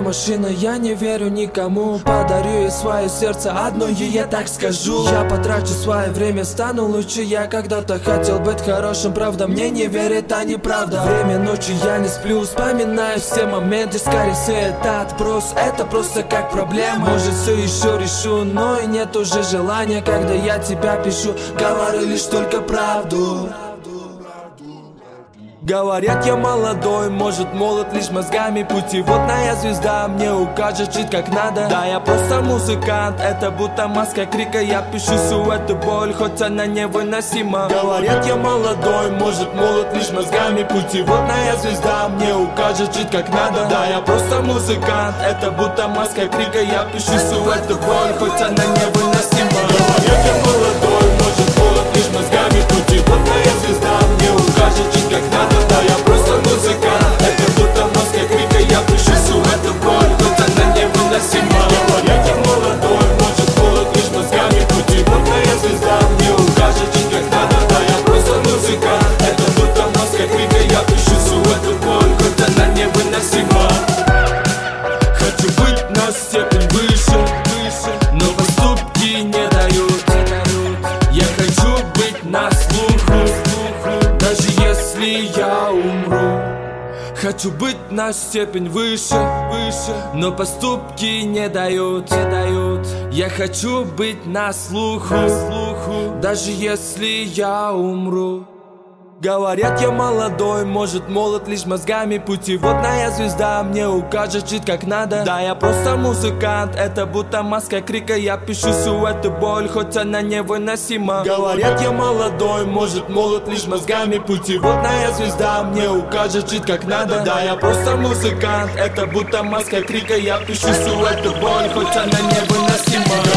машина, я не верю никому. Подарю ей свое сердце, одно ей я так скажу. Я потрачу свое время, стану лучше. Я когда-то хотел быть хорошим, правда мне не верит, а неправда. Время ночи я не сплю, вспоминаю все моменты. Скорее всего это отброс, это просто как проблема. Может все еще решу, но и нет уже желания. Когда я тебя пишу, говорю лишь только правду. Говорят, я молодой, может молод лишь мозгами. Путеводная звезда мне укажет жить как надо. Да, я просто музыкант, это будто маска крика. Я пишу всю эту боль, хоть она невыносима. Говорят, я молодой, может молод лишь мозгами. Путеводная звезда мне укажет жить как надо. Да, я просто музыкант, это будто маска крика. Я пишу всю эту боль, хоть она невыносима. Говорят, я молодой, может молод лишь мозгами. Путеводная звезда мне укажет жить как надо. Да, я просто музыкант, это будто маска крика. Я пишу всю эту боль, хоть она невыносима. Говорят, я молодой, может молод лишь мозгами. Путеводная звезда мне укажет жить как надо. Да, я просто музыкант, это будто маска крика. Я пишу всю эту боль, хоть она невыносима. Хочу быть на степень выше, но поступки не дают. Я хочу быть на слуху, даже если я умру. Хочу быть на степень выше, но поступки не дают. Я хочу быть на слуху, даже если я умру. Говорят, я молодой, может молод лишь мозгами. Путеводная звезда мне укажет жить как надо. Да, я просто музыкант, это будто маска крика. Я пишу всю эту боль, хоть она невыносима. Говорят, я молодой, может молод лишь мозгами. Путеводная звезда мне укажет жить как надо. Да, я просто музыкант, это будто маска крика. Я пишу всю эту боль, хоть она невыносима.